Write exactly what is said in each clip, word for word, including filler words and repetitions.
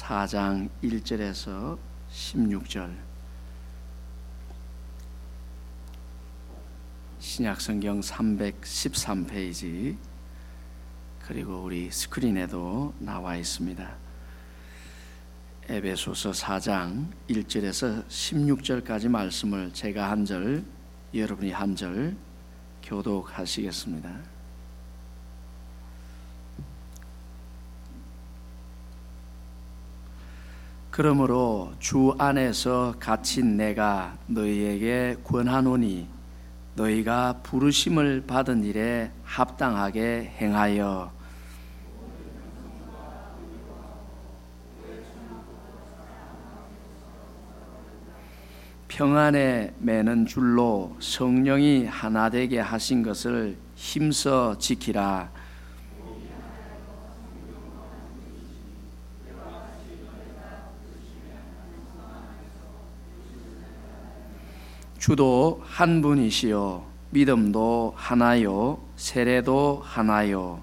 사 장 일 절에서 십육 절, 신약성경 삼백십삼 페이지, 그리고 우리 스크린에도 나와 있습니다. 에베소서 사 장 일 절에서 십육 절까지 말씀을 제가 한 절, 여러분이 한 절 교독하시겠습니다. 그러므로 주 안에서 갇힌 내가 너희에게 권하노니 너희가 부르심을 받은 일에 합당하게 행하여 평안에 매는 줄로 성령이 하나 되게 하신 것을 힘써 지키라. 주도 한 분이시요 믿음도 하나요 세례도 하나요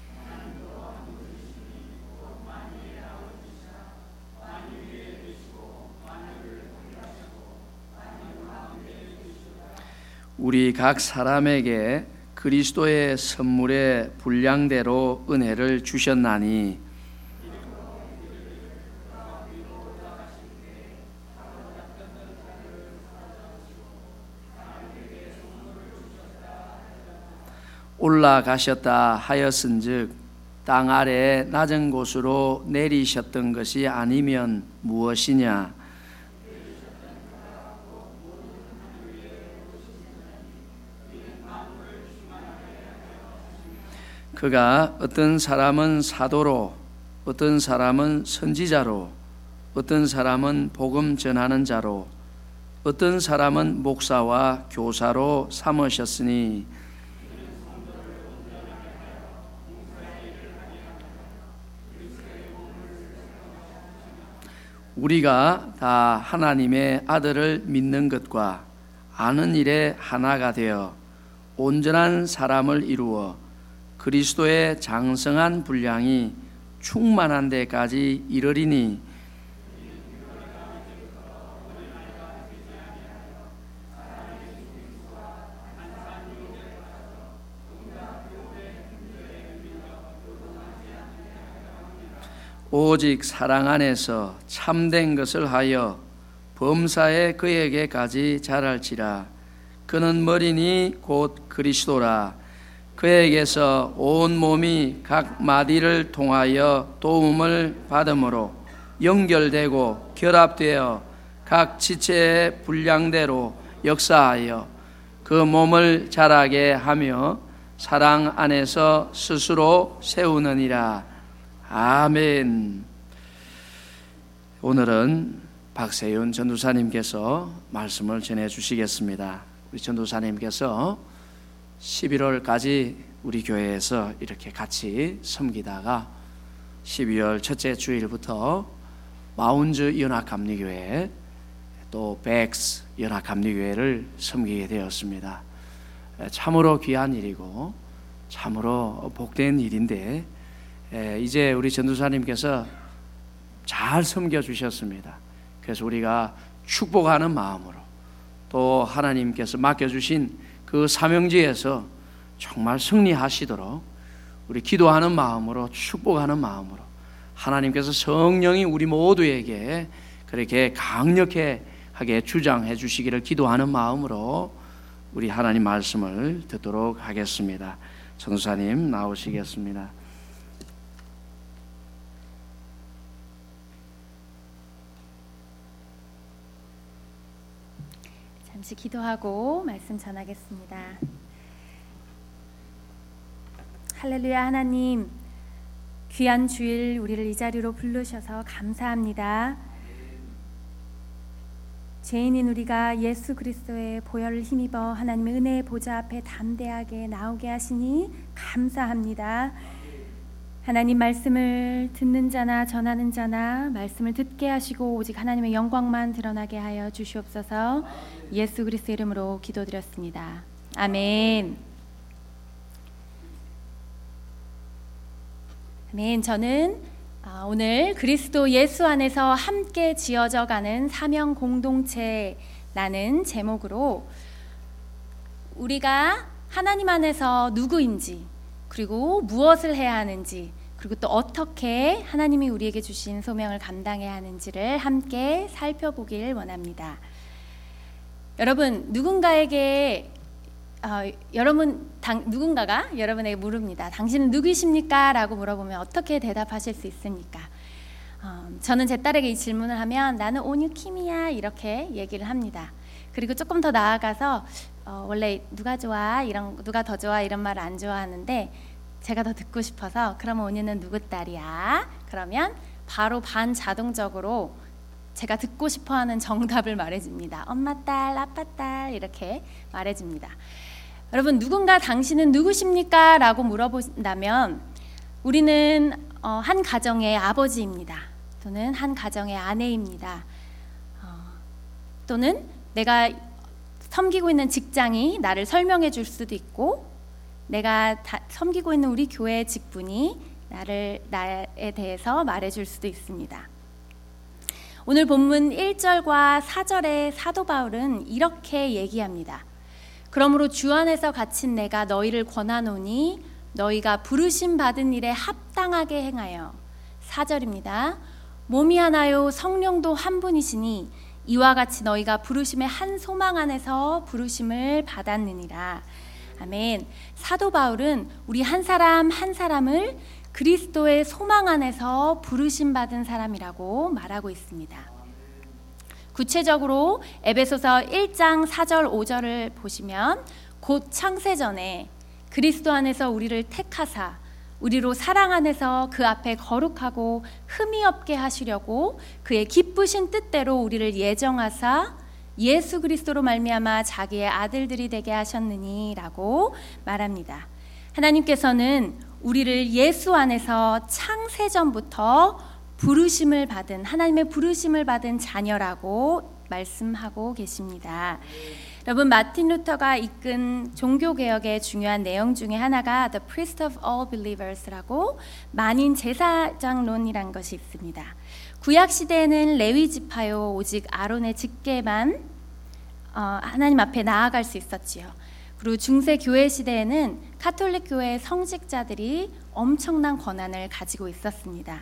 우리 각 사람에게 그리스도의 선물의 분량대로 은혜를 주셨나니 올라가셨다 하였은즉 땅 아래 낮은 곳으로 내리셨던 것이 아니면 무엇이냐? 그가 어떤 사람은 사도로, 어떤 사람은 선지자로, 어떤 사람은 복음 전하는 자로, 어떤 사람은 목사와 교사로 삼으셨으니 우리가 다 하나님의 아들을 믿는 것과 아는 일에 하나가 되어 온전한 사람을 이루어 그리스도의 장성한 분량이 충만한 데까지 이르리니 오직 사랑 안에서 참된 것을 하여 범사에 그에게까지 자랄지라. 그는 머리니 곧 그리스도라. 그에게서 온 몸이 각 마디를 통하여 도움을 받음으로 연결되고 결합되어 각 지체의 분량대로 역사하여 그 몸을 자라게 하며 사랑 안에서 스스로 세우느니라. 아멘. 오늘은 박세윤 전도사님께서 말씀을 전해 주시겠습니다. 우리 전도사님께서 십일월까지 우리 교회에서 이렇게 같이 섬기다가 십이월 첫째 주일부터 마운즈 연합감리교회 또 백스 연합감리교회를 섬기게 되었습니다. 참으로 귀한 일이고 참으로 복된 일인데 이제 우리 전도사님께서 잘 섬겨주셨습니다. 그래서 우리가 축복하는 마음으로 또 하나님께서 맡겨주신 그 사명지에서 정말 승리하시도록 우리 기도하는 마음으로 축복하는 마음으로 하나님께서 성령이 우리 모두에게 그렇게 강력하게 주장해 주시기를 기도하는 마음으로 우리 하나님 말씀을 듣도록 하겠습니다. 전도사님 나오시겠습니다. 잠시 기도하고 말씀 전하겠습니다. 할렐루야. 하나님, 귀한 주일 우리를 이 자리로 부르셔서 감사합니다. 죄인인 우리가 예수 그리스도의 보혈을 힘입어 하나님의 은혜의 보좌 앞에 담대하게 나오게 하시니 감사합니다. 하나님, 말씀을 듣는 자나 전하는 자나 말씀을 듣게 하시고 오직 하나님의 영광만 드러나게 하여 주시옵소서. 예수 그리스도 이름으로 기도드렸습니다. 아멘. 아멘. 저는 오늘 그리스도 예수 안에서 함께 지어져가는 사명 공동체라는 제목으로 우리가 하나님 안에서 누구인지, 그리고 무엇을 해야 하는지, 그리고 또 어떻게 하나님이 우리에게 주신 소명을 감당해야 하는지를 함께 살펴보길 원합니다. 여러분, 누군가에게 어, 여러분 당, 누군가가 여러분에게 물읍니다. 당신은 누구이십니까? 라고 물어보면 어떻게 대답하실 수 있습니까? 어, 저는 제 딸에게 이 질문을 하면 나는 온유킴이야 이렇게 얘기를 합니다. 그리고 조금 더 나아가서 어, 원래 누가 좋아 이런 누가 더 좋아 이런 말 안 좋아하는데 제가 더 듣고 싶어서 그러면 온유는 누구 딸이야? 그러면 바로 반자동적으로 제가 듣고 싶어하는 정답을 말해줍니다. 엄마 딸, 아빠 딸 이렇게 말해줍니다. 여러분, 누군가 당신은 누구십니까? 라고 물어본다면 우리는 어, 한 가정의 아버지입니다. 또는 한 가정의 아내입니다. 어, 또는 내가 섬기고 있는 직장이 나를 설명해 줄 수도 있고, 내가 다, 섬기고 있는 우리 교회의 직분이 나를 나에 대해서 말해줄 수도 있습니다. 오늘 본문 일 절과 사 절의 사도 바울은 이렇게 얘기합니다. 그러므로 주 안에서 갇힌 내가 너희를 권하노니 너희가 부르심 받은 일에 합당하게 행하여. 사 절입니다. 몸이 하나요 성령도 한 분이시니 이와 같이 너희가 부르심의 한 소망 안에서 부르심을 받았느니라. 아멘. 사도 바울은 우리 한 사람 한 사람을 그리스도의 소망 안에서 부르심 받은 사람이라고 말하고 있습니다. 구체적으로 에베소서 일 장 사 절 오 절을 보시면 곧 창세전에 그리스도 안에서 우리를 택하사 우리로 사랑 안에서 그 앞에 거룩하고 흠이 없게 하시려고 그의 기쁘신 뜻대로 우리를 예정하사 예수 그리스도로 말미암아 자기의 아들들이 되게 하셨느니라고 말합니다. 하나님께서는 우리를 예수 안에서 창세전부터 부르심을 받은, 하나님의 부르심을 받은 자녀라고 말씀하고 계십니다. 여러분, 마틴 루터가 이끈 종교개혁의 중요한 내용 중에 하나가 The Priest of All Believers라고 만인 제사장론이란 것이 있습니다. 구약시대에는 레위 지파요 오직 아론의 직계만 어, 하나님 앞에 나아갈 수 있었지요. 그리고 중세 교회 시대에는 카톨릭 교회의 성직자들이 엄청난 권한을 가지고 있었습니다.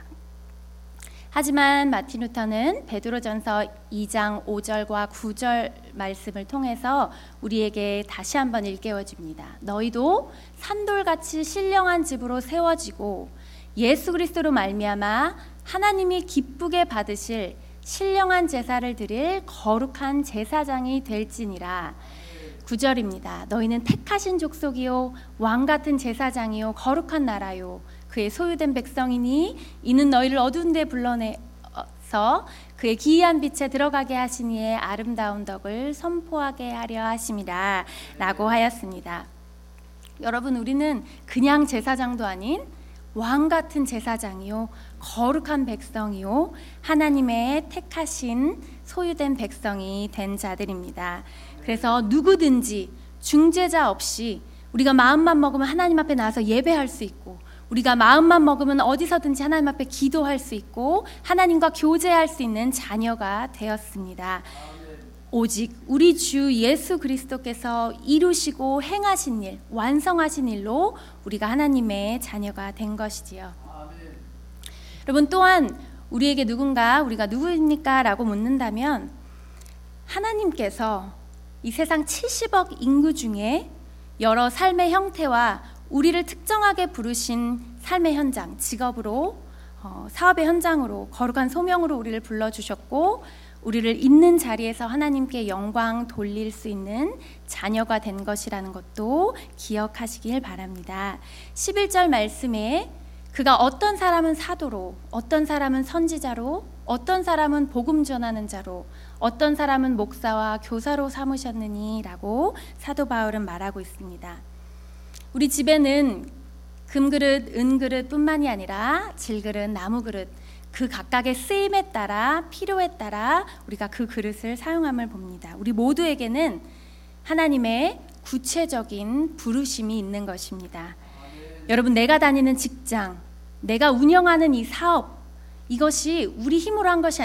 하지만 마틴 루터는 베드로전서 이 장 오 절과 구 절 말씀을 통해서 우리에게 다시 한번 일깨워 줍니다. 너희도 산돌같이 신령한 집으로 세워지고 예수 그리스도로 말미암아 하나님이 기쁘게 받으실 신령한 제사를 드릴 거룩한 제사장이 될지니라. 구 절입니다. 너희는 택하신 족속이요 왕같은 제사장이요 거룩한 나라요 그의 소유된 백성이니 이는 너희를 어두운 데 불러내서 그의 기이한 빛에 들어가게 하신 이의 아름다운 덕을 선포하게 하려 하심이라 라고 하였습니다. 여러분, 우리는 그냥 제사장도 아닌 왕같은 제사장이요 거룩한 백성이요 하나님의 택하신 소유된 백성이 된 자들입니다. 그래서 누구든지 중재자 없이 우리가 마음만 먹으면 하나님 앞에 나와서 예배할 수 있고, 우리가 마음만 먹으면 어디서든지 하나님 앞에 기도할 수 있고 하나님과 교제할 수 있는 자녀가 되었습니다. 오직 우리 주 예수 그리스도께서 이루시고 행하신 일, 완성하신 일로 우리가 하나님의 자녀가 된 것이지요. 아멘. 여러분, 또한 우리에게 누군가 우리가 누구입니까? 라고 묻는다면 하나님께서 이 세상 칠십억 인구 중에 여러 삶의 형태와 우리를 특정하게 부르신 삶의 현장, 직업으로, 어, 사업의 현장으로, 거룩한 소명으로 우리를 불러주셨고 우리를 있는 자리에서 하나님께 영광 돌릴 수 있는 자녀가 된 것이라는 것도 기억하시길 바랍니다. 십일 절 말씀에 그가 어떤 사람은 사도로, 어떤 사람은 선지자로, 어떤 사람은 복음 전하는 자로, 어떤 사람은 목사와 교사로 삼으셨느니 라고 사도 바울은 말하고 있습니다. 우리 집에는 금그릇, 은그릇 뿐만이 아니라 질그릇, 나무그릇, 그 각각의 쓰임에 따라, 필요에 따라 우리가 그 그릇을 사용함을 봅니다. 우리 모두에게는 하나님의 구체적인 부르심이 있는 것입니다. 아멘. 여러분, 내가 다니는 직장, 내가 운영하는 이 사업, 이것이 우리 힘으로 한 것이